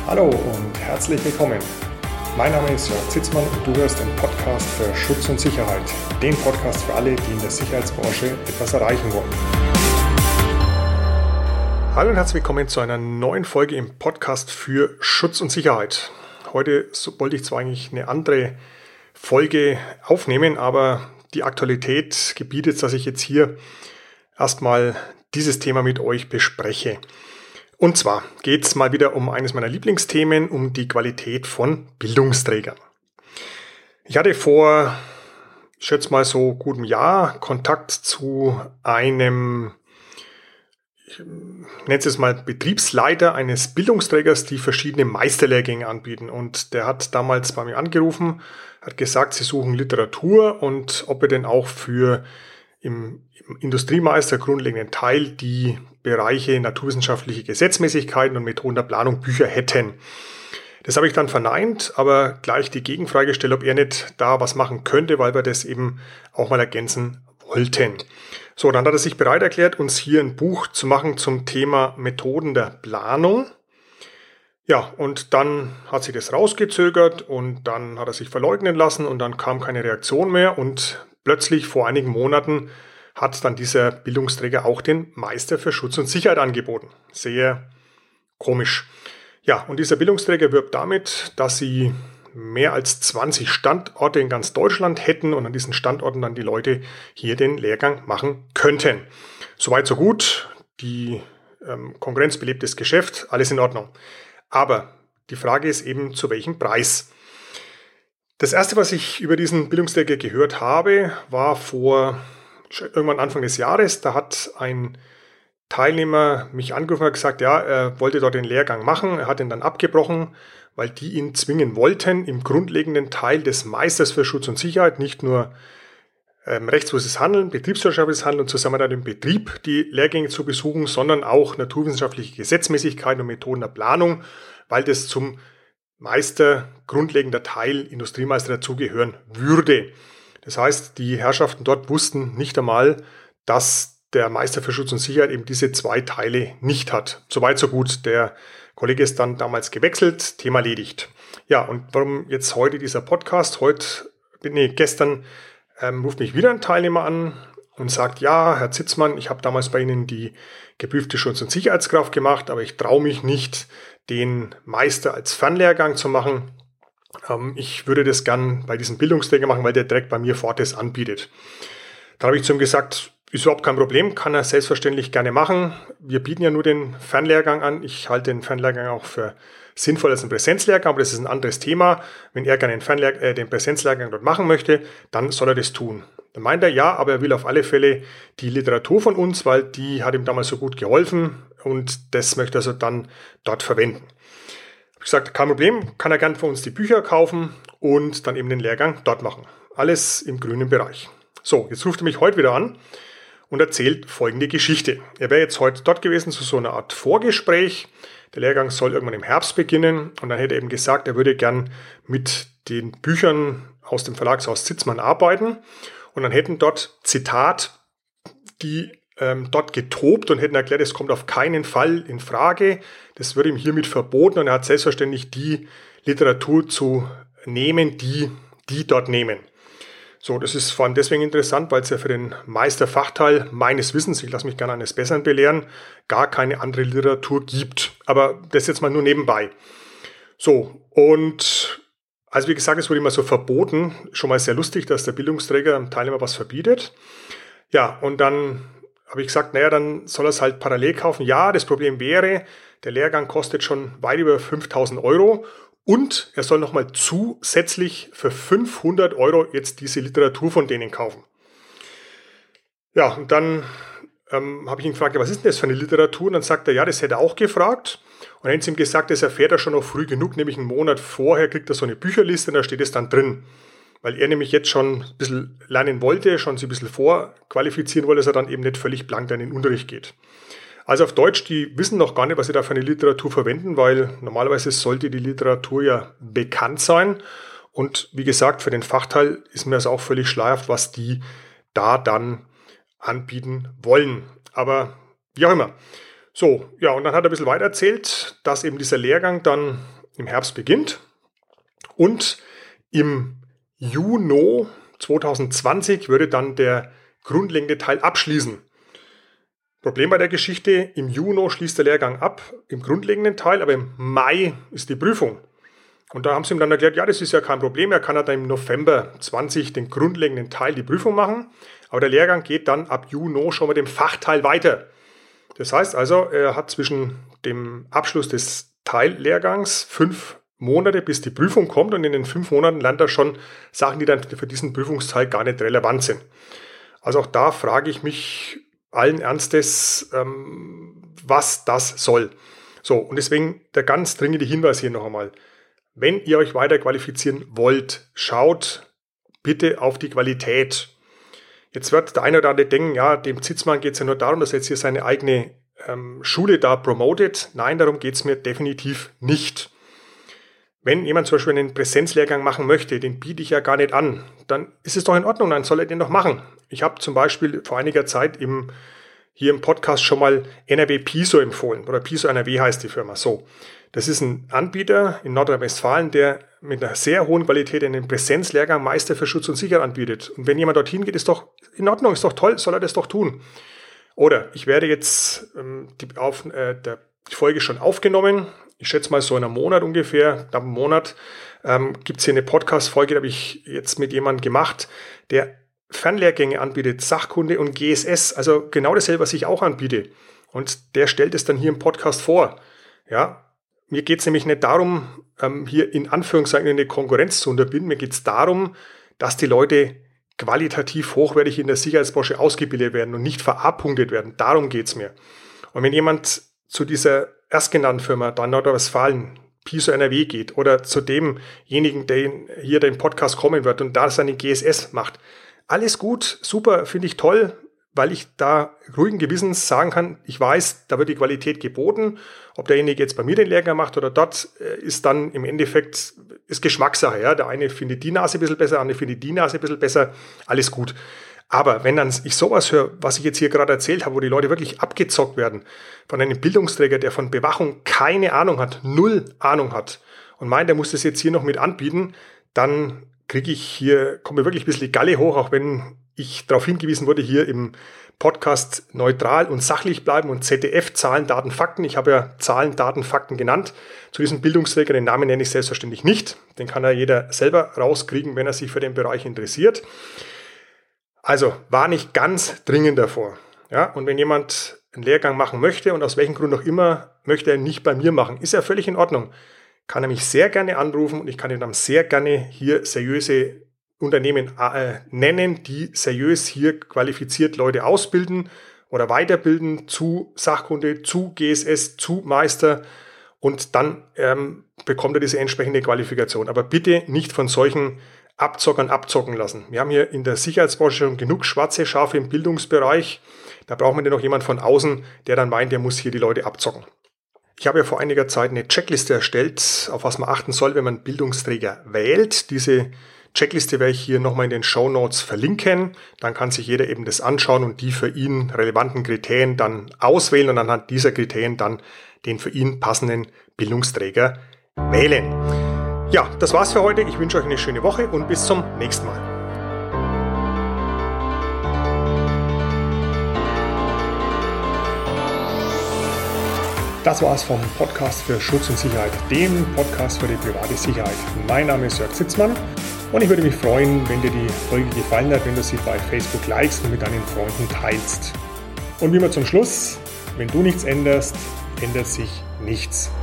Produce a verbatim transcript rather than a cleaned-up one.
Hallo und herzlich willkommen. Mein Name ist Jörg Zitzmann und du hörst den Podcast für Schutz und Sicherheit. Den Podcast für alle, die in der Sicherheitsbranche etwas erreichen wollen. Hallo und herzlich willkommen zu einer neuen Folge im Podcast für Schutz und Sicherheit. Heute wollte ich zwar eigentlich eine andere Folge aufnehmen, aber die Aktualität gebietet, dass ich jetzt hier erstmal dieses Thema mit euch bespreche. Und zwar geht es mal wieder um eines meiner Lieblingsthemen, um die Qualität von Bildungsträgern. Ich hatte vor, ich schätze mal so gut einem Jahr, Kontakt zu einem, ich nenne es jetzt mal Betriebsleiter eines Bildungsträgers, die verschiedene Meisterlehrgänge anbieten. Und der hat damals bei mir angerufen, hat gesagt, sie suchen Literatur und ob er denn auch für im, im Industriemeister grundlegenden Teil die Bereiche naturwissenschaftliche Gesetzmäßigkeiten und Methoden der Planung Bücher hätten. Das habe ich dann verneint, aber gleich die Gegenfrage gestellt, ob er nicht da was machen könnte, weil wir das eben auch mal ergänzen wollten. So, dann hat er sich bereit erklärt, uns hier ein Buch zu machen zum Thema Methoden der Planung. Ja, und dann hat sich das rausgezögert und dann hat er sich verleugnen lassen und dann kam keine Reaktion mehr und plötzlich vor einigen Monaten hat dann dieser Bildungsträger auch den Meister für Schutz und Sicherheit angeboten. Sehr komisch. Ja, und dieser Bildungsträger wirbt damit, dass sie mehr als zwanzig Standorte in ganz Deutschland hätten und an diesen Standorten dann die Leute hier den Lehrgang machen könnten. Soweit so gut, die ähm, Konkurrenz belebt das Geschäft, alles in Ordnung. Aber die Frage ist eben, zu welchem Preis? Das erste, was ich über diesen Bildungsträger gehört habe, war vor irgendwann Anfang des Jahres. Da hat ein Teilnehmer mich angerufen und gesagt, ja, er wollte dort den Lehrgang machen. Er hat ihn dann abgebrochen, weil die ihn zwingen wollten, im grundlegenden Teil des Meisters für Schutz und Sicherheit nicht nur ähm, rechtswidriges Handeln, betriebswirtschaftliches Handeln und Zusammenarbeit im Betrieb die Lehrgänge zu besuchen, sondern auch naturwissenschaftliche Gesetzmäßigkeiten und Methoden der Planung, weil das zum Meister, grundlegender Teil, Industriemeister dazugehören würde. Das heißt, die Herrschaften dort wussten nicht einmal, dass der Meister für Schutz und Sicherheit eben diese zwei Teile nicht hat. Soweit, so gut. Der Kollege ist dann damals gewechselt, Thema erledigt. Ja, und warum jetzt heute dieser Podcast? Heute, nee, gestern ähm, ruft mich wieder ein Teilnehmer an und sagt, ja, Herr Zitzmann, ich habe damals bei Ihnen die geprüfte Schutz- und Sicherheitskraft gemacht, aber ich traue mich nicht, den Meister als Fernlehrgang zu machen. Ähm, ich würde das gern bei diesem Bildungsträger machen, weil der direkt bei mir Fortis anbietet. Da habe ich zu ihm gesagt, ist überhaupt kein Problem, kann er selbstverständlich gerne machen. Wir bieten ja nur den Fernlehrgang an. Ich halte den Fernlehrgang auch für sinnvoll als einen Präsenzlehrgang, aber das ist ein anderes Thema. Wenn er gerne den, Fernlehr- äh, den Präsenzlehrgang dort machen möchte, dann soll er das tun. Dann meint er, ja, aber er will auf alle Fälle die Literatur von uns, weil die hat ihm damals so gut geholfen und das möchte er also dann dort verwenden. Ich habe gesagt, kein Problem, kann er gern von uns die Bücher kaufen und dann eben den Lehrgang dort machen. Alles im grünen Bereich. So, jetzt ruft er mich heute wieder an und erzählt folgende Geschichte. Er wäre jetzt heute dort gewesen zu so einer Art Vorgespräch. Der Lehrgang soll irgendwann im Herbst beginnen und dann hätte er eben gesagt, er würde gern mit den Büchern aus dem Verlagshaus Zitzmann arbeiten und dann hätten dort, Zitat, die ähm, dort getobt und hätten erklärt, es kommt auf keinen Fall in Frage. Das wird ihm hiermit verboten und er hat selbstverständlich die Literatur zu nehmen, die die dort nehmen. So, das ist vor allem deswegen interessant, weil es ja für den Meisterfachteil meines Wissens, ich lasse mich gerne eines Besseren belehren, gar keine andere Literatur gibt. Aber das jetzt mal nur nebenbei. So, und also wie gesagt, es wurde immer so verboten. Schon mal sehr lustig, dass der Bildungsträger dem Teilnehmer was verbietet. Ja, und dann habe ich gesagt, naja, dann soll er es halt parallel kaufen. Ja, das Problem wäre, der Lehrgang kostet schon weit über fünftausend Euro und er soll nochmal zusätzlich für fünfhundert Euro jetzt diese Literatur von denen kaufen. Ja, und dann ähm, habe ich ihn gefragt, ja, was ist denn das für eine Literatur? Und dann sagt er, ja, das hätte er auch gefragt. Und dann haben sie ihm gesagt, das erfährt er schon noch früh genug, nämlich einen Monat vorher kriegt er so eine Bücherliste und da steht es dann drin. Weil er nämlich jetzt schon ein bisschen lernen wollte, schon sich ein bisschen vorqualifizieren wollte, dass er dann eben nicht völlig blank dann in den Unterricht geht. Also auf Deutsch, die wissen noch gar nicht, was sie da für eine Literatur verwenden, weil normalerweise sollte die Literatur ja bekannt sein. Und wie gesagt, für den Fachteil ist mir das auch völlig schleierhaft, was die da dann anbieten wollen. Aber wie auch immer. So, ja, und dann hat er ein bisschen weiter erzählt, dass eben dieser Lehrgang dann im Herbst beginnt und im Juni zwanzig zwanzig würde dann der grundlegende Teil abschließen. Problem bei der Geschichte, im Juni schließt der Lehrgang ab, im grundlegenden Teil, aber im Mai ist die Prüfung. Und da haben sie ihm dann erklärt, ja, das ist ja kein Problem, er kann ja dann im November zwanzig den grundlegenden Teil, die Prüfung machen, aber der Lehrgang geht dann ab Juni schon mit dem Fachteil weiter. Das heißt also, er hat zwischen dem Abschluss des Teillehrgangs fünf Monate, bis die Prüfung kommt, und in den fünf Monaten lernt er schon Sachen, die dann für diesen Prüfungsteil gar nicht relevant sind. Also auch da frage ich mich allen Ernstes, ähm, was das soll. So, und deswegen der ganz dringende Hinweis hier noch einmal. Wenn ihr euch weiter qualifizieren wollt, schaut bitte auf die Qualität. Jetzt wird der eine oder andere denken, ja, dem Zitzmann geht es ja nur darum, dass er jetzt hier seine eigene ähm, Schule da promotet. Nein, darum geht es mir definitiv nicht. Wenn jemand zum Beispiel einen Präsenzlehrgang machen möchte, den biete ich ja gar nicht an, dann ist es doch in Ordnung, dann soll er den doch machen. Ich habe zum Beispiel vor einiger Zeit im, hier im Podcast schon mal N R W Piso empfohlen, oder Piso N R W heißt die Firma. So, das ist ein Anbieter in Nordrhein-Westfalen, der mit einer sehr hohen Qualität einen Präsenzlehrgang Meister für Schutz und Sicherheit anbietet. Und wenn jemand dorthin geht, ist doch in Ordnung, ist doch toll, soll er das doch tun. Oder ich werde jetzt ähm, die, auf, äh, der, die Folge schon aufgenommen. Ich schätze mal so in einem Monat ungefähr, nach einem Monat, ähm, gibt es hier eine Podcast-Folge, die habe ich jetzt mit jemandem gemacht, der Fernlehrgänge anbietet, Sachkunde und G S S, also genau dasselbe, was ich auch anbiete. Und der stellt es dann hier im Podcast vor. Ja, mir geht es nämlich nicht darum, ähm, hier in Anführungszeichen eine Konkurrenz zu unterbinden. Mir geht es darum, dass die Leute qualitativ hochwertig in der Sicherheitsbranche ausgebildet werden und nicht verabpunktet werden. Darum geht es mir. Und wenn jemand zu dieser erstgenannten Firma, da in Nordrhein-Westfalen, Piso N R W geht, oder zu demjenigen, der hier den Podcast kommen wird und da seine G S S macht, alles gut, super, finde ich toll, weil ich da ruhigen Gewissens sagen kann, ich weiß, da wird die Qualität geboten. Ob derjenige jetzt bei mir den Lehrgang macht oder dort, ist dann im Endeffekt ist Geschmackssache. Ja? Der eine findet die Nase ein bisschen besser, der andere findet die Nase ein bisschen besser, alles gut. Aber wenn dann ich sowas höre, was ich jetzt hier gerade erzählt habe, wo die Leute wirklich abgezockt werden von einem Bildungsträger, der von Bewachung keine Ahnung hat, null Ahnung hat und meint, der muss das jetzt hier noch mit anbieten, dann kriege ich hier, komme wirklich ein bisschen die Galle hoch, auch wenn ich darauf hingewiesen wurde, hier im Podcast neutral und sachlich bleiben und Z D F, Zahlen, Daten, Fakten. Ich habe ja Zahlen, Daten, Fakten genannt. Zu diesem Bildungsträger, den Namen nenne ich selbstverständlich nicht. Den kann ja jeder selber rauskriegen, wenn er sich für den Bereich interessiert. Also war nicht ganz dringend davor. Ja, und wenn jemand einen Lehrgang machen möchte und aus welchem Grund auch immer, möchte er nicht bei mir machen, ist ja völlig in Ordnung. Kann er mich sehr gerne anrufen und ich kann ihm dann sehr gerne hier seriöse Unternehmen äh, nennen, die seriös hier qualifiziert Leute ausbilden oder weiterbilden zu Sachkunde, zu G S S, zu Meister, und dann ähm, bekommt er diese entsprechende Qualifikation. Aber bitte nicht von solchen Abzockern abzocken lassen. Wir haben hier in der Sicherheitsbranche schon genug schwarze Schafe im Bildungsbereich. Da braucht man ja noch jemand von außen, der dann meint, der muss hier die Leute abzocken. Ich habe ja vor einiger Zeit eine Checkliste erstellt, auf was man achten soll, wenn man Bildungsträger wählt. Diese Checkliste werde ich hier nochmal in den Shownotes verlinken. Dann kann sich jeder eben das anschauen und die für ihn relevanten Kriterien dann auswählen und anhand dieser Kriterien dann den für ihn passenden Bildungsträger wählen. Ja, das war's für heute. Ich wünsche euch eine schöne Woche und bis zum nächsten Mal. Das war's vom Podcast für Schutz und Sicherheit, dem Podcast für die private Sicherheit. Mein Name ist Jörg Zitzmann und ich würde mich freuen, wenn dir die Folge gefallen hat, wenn du sie bei Facebook likest und mit deinen Freunden teilst. Und wie immer zum Schluss, wenn du nichts änderst, ändert sich nichts.